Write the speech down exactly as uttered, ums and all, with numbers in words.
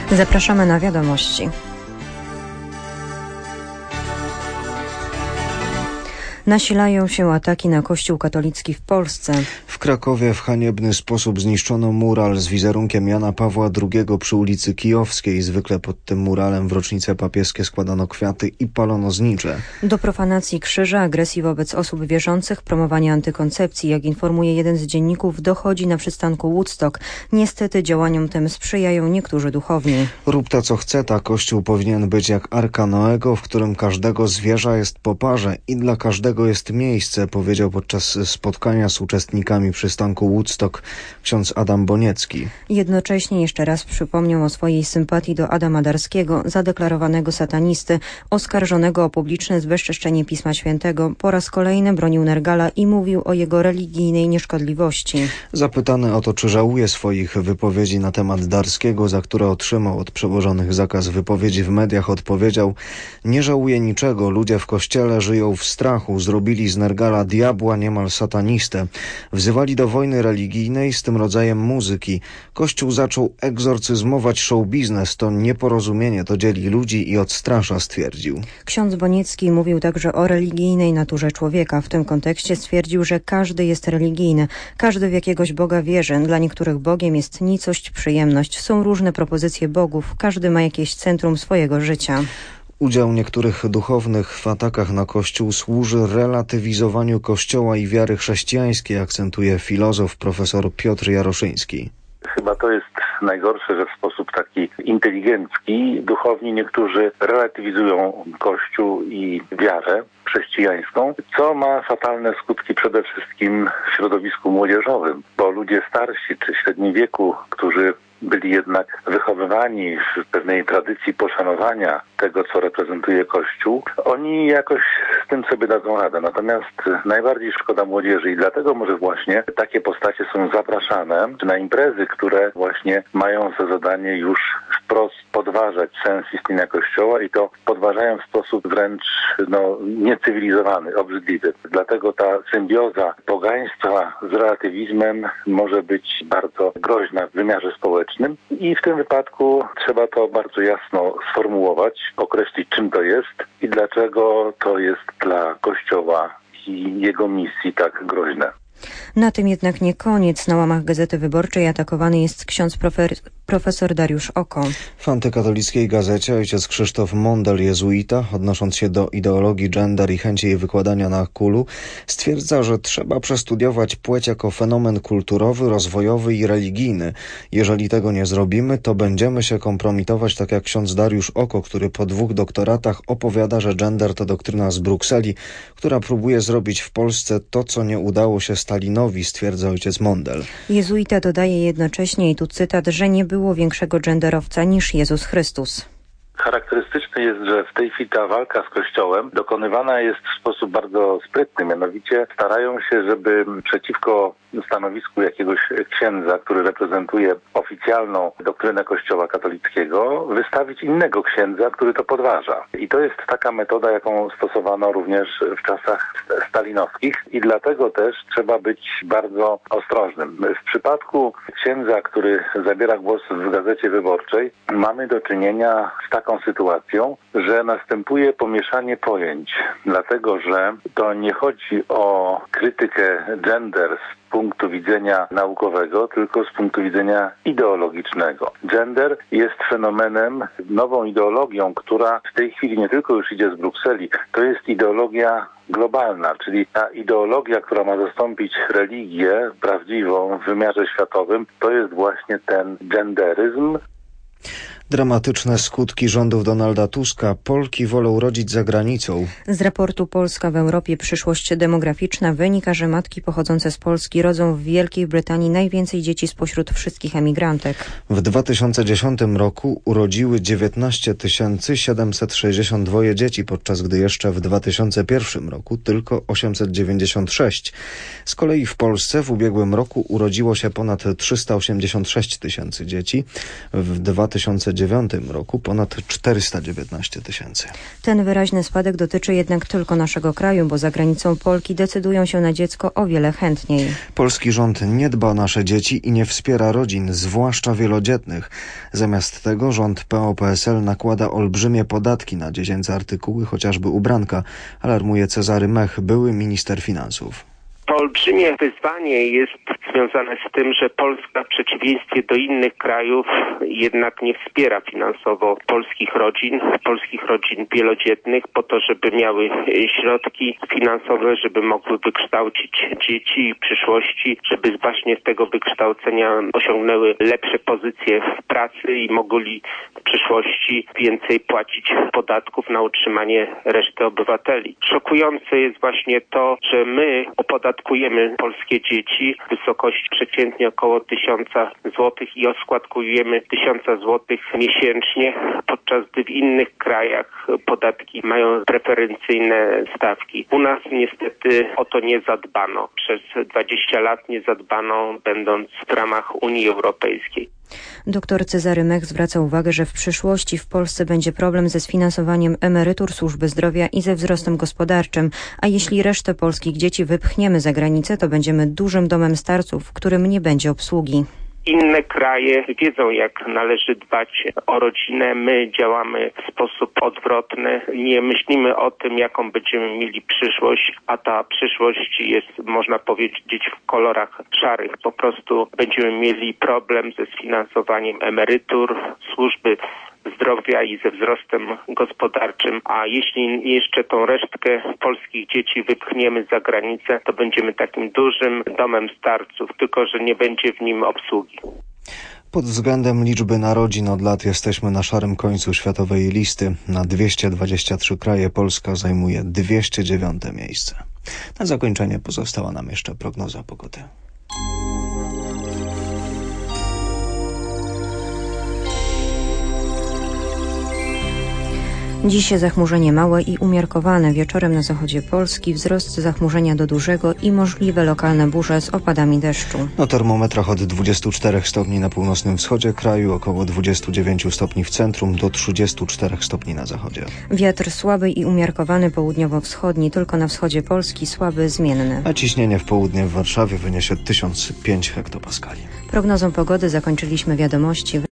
Zapraszamy na wiadomości. Nasilają się ataki na Kościół katolicki w Polsce. W Krakowie w haniebny sposób zniszczono mural z wizerunkiem Jana Pawła drugiego przy ulicy Kijowskiej. Zwykle pod tym muralem w rocznice papieskie składano kwiaty i palono znicze. Do profanacji krzyża, agresji wobec osób wierzących, promowania antykoncepcji, jak informuje jeden z dzienników, dochodzi na przystanku Woodstock. Niestety działaniom tym sprzyjają niektórzy duchowni. Rób ta co chce, ta Kościół powinien być jak Arka Noego, w którym każdego zwierza jest po parze i dla każdego jest miejsce, powiedział podczas spotkania z uczestnikami przystanku Woodstock ksiądz Adam Boniecki. Jednocześnie jeszcze raz przypomniał o swojej sympatii do Adama Darskiego, zadeklarowanego satanisty, oskarżonego o publiczne zbezczeszczenie Pisma Świętego. Po raz kolejny bronił Nergala i mówił o jego religijnej nieszkodliwości. Zapytany o to, czy żałuje swoich wypowiedzi na temat Darskiego, za które otrzymał od przełożonych zakaz wypowiedzi w mediach, odpowiedział: nie żałuję niczego, ludzie w kościele żyją w strachu, zrobili z Nergala diabła, niemal satanistę. Wzywali do wojny religijnej z tym rodzajem muzyki. Kościół zaczął egzorcyzmować show biznes. To nieporozumienie, to dzieli ludzi i odstrasza, stwierdził. Ksiądz Boniecki mówił także o religijnej naturze człowieka. W tym kontekście stwierdził, że każdy jest religijny. Każdy w jakiegoś Boga wierzy. Dla niektórych Bogiem jest nicość, przyjemność. Są różne propozycje bogów. Każdy ma jakieś centrum swojego życia. Udział niektórych duchownych w atakach na Kościół służy relatywizowaniu Kościoła i wiary chrześcijańskiej, akcentuje filozof profesor Piotr Jaroszyński. Chyba to jest najgorsze, że w sposób taki inteligencki duchowni niektórzy relatywizują Kościół i wiarę chrześcijańską, co ma fatalne skutki przede wszystkim w środowisku młodzieżowym, bo ludzie starsi czy w średnim wieku, którzy byli jednak wychowywani w pewnej tradycji poszanowania tego, co reprezentuje Kościół, oni jakoś z tym sobie dadzą radę. Natomiast najbardziej szkoda młodzieży i dlatego może właśnie takie postacie są zapraszane na imprezy, które właśnie mają za zadanie już wprost podważać sens istnienia Kościoła i to podważają w sposób wręcz no, niecywilizowany, obrzydliwy. Dlatego ta symbioza pogaństwa z relatywizmem może być bardzo groźna w wymiarze społecznym i w tym wypadku trzeba to bardzo jasno sformułować, określić, czym to jest i dlaczego to jest dla Kościoła i jego misji tak groźne. Na tym jednak nie koniec. Na łamach Gazety Wyborczej atakowany jest ksiądz profe- profesor Dariusz Oko. W antykatolickiej gazecie ojciec Krzysztof Mondel, jezuita, odnosząc się do ideologii gender i chęci jej wykładania na kulu, stwierdza, że trzeba przestudiować płeć jako fenomen kulturowy, rozwojowy i religijny. Jeżeli tego nie zrobimy, to będziemy się kompromitować, tak jak ksiądz Dariusz Oko, który po dwóch doktoratach opowiada, że gender to doktryna z Brukseli, która próbuje zrobić w Polsce to, co nie udało się Stalinowi, stwierdza ojciec Mondel. Jezuita dodaje jednocześnie, i tu cytat, że nie było większego genderowca niż Jezus Chrystus. Charakterystyczne jest, że w tej chwili ta walka z Kościołem dokonywana jest w sposób bardzo sprytny. Mianowicie starają się, żeby przeciwko stanowisku jakiegoś księdza, który reprezentuje oficjalną doktrynę Kościoła katolickiego, wystawić innego księdza, który to podważa. I to jest taka metoda, jaką stosowano również w czasach stalinowskich i dlatego też trzeba być bardzo ostrożnym. W przypadku księdza, który zabiera głos w Gazecie Wyborczej, mamy do czynienia z taką sytuacją, że następuje pomieszanie pojęć, dlatego że to nie chodzi o krytykę gender z punktu widzenia naukowego, tylko z punktu widzenia ideologicznego. Gender jest fenomenem, nową ideologią, która w tej chwili nie tylko już idzie z Brukseli, to jest ideologia globalna, czyli ta ideologia, która ma zastąpić religię prawdziwą w wymiarze światowym, to jest właśnie ten genderyzm. Dramatyczne skutki rządów Donalda Tuska. Polki wolą rodzić za granicą. Z raportu Polska w Europie. Przyszłość demograficzna wynika, że matki pochodzące z Polski rodzą w Wielkiej Brytanii najwięcej dzieci spośród wszystkich emigrantek. W dwa tysiące dziesiątym roku urodziły dziewiętnaście tysięcy siedemset sześćdziesiąt dwa dzieci, podczas gdy jeszcze w dwa tysiące pierwszym roku tylko osiemset dziewięćdziesiąt sześć. Z kolei w Polsce w ubiegłym roku urodziło się ponad trzysta osiemdziesiąt sześć tysięcy dzieci. W dwa tysiące dziewiątym roku ponad czterysta dziewiętnaście tysięcy. Ten wyraźny spadek dotyczy jednak tylko naszego kraju, bo za granicą Polki decydują się na dziecko o wiele chętniej. Polski rząd nie dba o nasze dzieci i nie wspiera rodzin, zwłaszcza wielodzietnych. Zamiast tego rząd P O P S L nakłada olbrzymie podatki na dziecięce artykuły, chociażby ubranka, alarmuje Cezary Mech, były minister finansów. To olbrzymie wyzwanie jest związane z tym, że Polska w przeciwieństwie do innych krajów jednak nie wspiera finansowo polskich rodzin, polskich rodzin wielodzietnych po to, żeby miały środki finansowe, żeby mogły wykształcić dzieci w przyszłości, żeby właśnie z tego wykształcenia osiągnęły lepsze pozycje w pracy i mogli w przyszłości więcej płacić podatków na utrzymanie reszty obywateli. Szokujące jest właśnie to, że my opodatkujemy polskie dzieci w wysokości przeciętnie około tysiąca złotych i oskładkujemy tysiąca złotych miesięcznie, podczas gdy w innych krajach podatki mają preferencyjne stawki. U nas niestety o to nie zadbano. Przez dwadzieścia lat nie zadbano, będąc w ramach Unii Europejskiej. Doktor Cezary Mech zwraca uwagę, że w przyszłości w Polsce będzie problem ze sfinansowaniem emerytur służby zdrowia i ze wzrostem gospodarczym, a jeśli resztę polskich dzieci wypchniemy za granicę, to będziemy dużym domem starców, w którym nie będzie obsługi. Inne kraje wiedzą, jak należy dbać o rodzinę. My działamy w sposób odwrotny. Nie myślimy o tym, jaką będziemy mieli przyszłość, a ta przyszłość jest, można powiedzieć, w kolorach szarych. Po prostu będziemy mieli problem ze sfinansowaniem emerytur, służby zdrowia i ze wzrostem gospodarczym, a jeśli jeszcze tą resztkę polskich dzieci wypchniemy za granicę, to będziemy takim dużym domem starców, tylko że nie będzie w nim obsługi. Pod względem liczby narodzin od lat jesteśmy na szarym końcu światowej listy. Na dwieście dwadzieścia trzy kraje Polska zajmuje dwieście dziewiąte miejsce. Na zakończenie pozostała nam jeszcze prognoza pogody. Dziś zachmurzenie małe i umiarkowane. Wieczorem na zachodzie Polski wzrost zachmurzenia do dużego i możliwe lokalne burze z opadami deszczu. Na termometrach od dwudziestu czterech stopni na północnym wschodzie kraju, około dwudziestu dziewięciu stopni w centrum, do trzydziestu czterech stopni na zachodzie. Wiatr słaby i umiarkowany południowo-wschodni, tylko na wschodzie Polski słaby, zmienny. A ciśnienie w południe w Warszawie wyniesie tysiąc pięć hektopaskali. Prognozą pogody zakończyliśmy wiadomości.